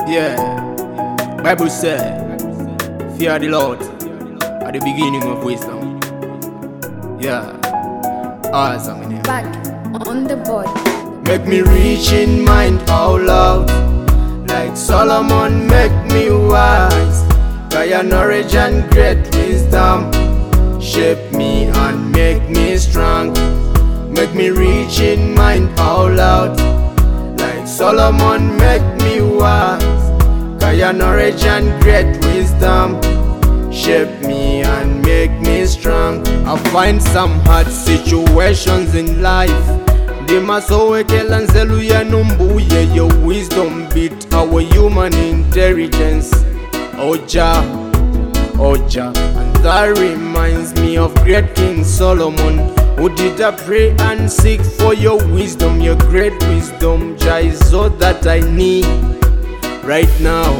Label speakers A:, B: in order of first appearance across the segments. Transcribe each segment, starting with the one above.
A: Yeah, Bible said, fear the Lord at the beginning of wisdom. Yeah, awesome in it.
B: Back on the board.
A: Make me rich in mind out loud, like Solomon make me wise. Kaya knowledge and great wisdom shape me and make me strong. Make me rich in mind out loud, like Solomon make me wise. Kaya knowledge and great wisdom shape me and make me strong. I find some hard situations in life. Ndimasowekela nzelu yanu mbuye. Your wisdom beat our human intelligence. Oja, and that reminds me of great King Solomon, who did I pray and seek for your wisdom, your great wisdom. Jah is all that I need right now.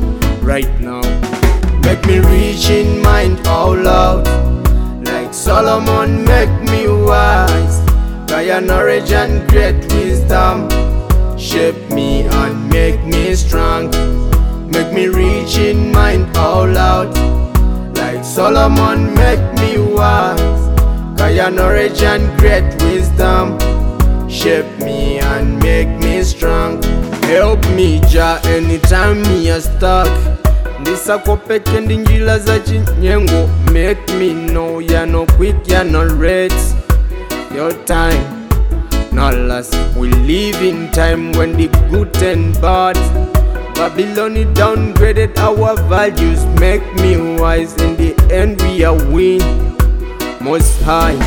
A: Make me rich in mind out loud, like Solomon make me wise. Kaya knowledge and great wisdom shape me and make me strong. Make me rich in mind out loud, like Solomon make me wise. Kaya knowledge and great wisdom shape me and make me strong. Help me Jah anytime me a stuck. Ndisakopeke ndi njila za chinyengo. Make me know you're no quick, you're no late. Your time not last. We live in time when the good and bad. Babylon it downgraded our values. Make me wise, in the end we are win. Most high.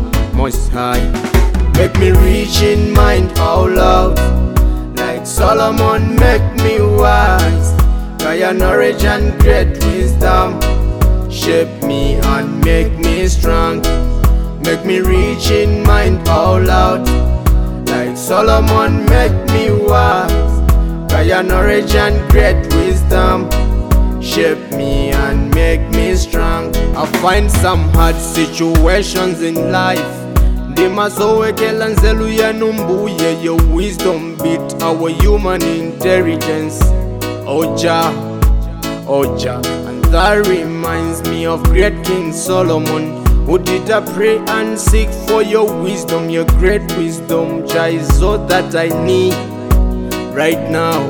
A: Make me rich in mind out loud, like Solomon make me wise. Kaya knowledge and great wisdom shape me and make me strong. Make me rich in mind out loud, like Solomon make me wise. Kaya knowledge and great wisdom shape me and make me strong. I find some hard situations in life. Ndimasowekela nzelu yanu mbuye. Your wisdom beat our human intelligence. Oja, and that reminds me of great King Solomon, who did I pray and seek for your wisdom, your great wisdom. Jah is all that I need right now.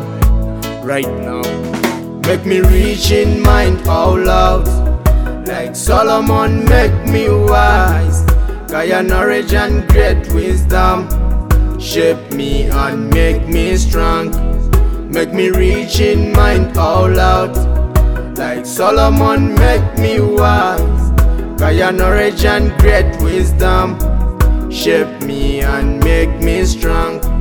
A: Make me rich in mind out loud, like Solomon make me wise. Kaya knowledge and great wisdom shape me and make me strong. Make me rich in mind out loud, like Solomon make me wise. Kaya knowledge and great wisdom shape me and make me strong.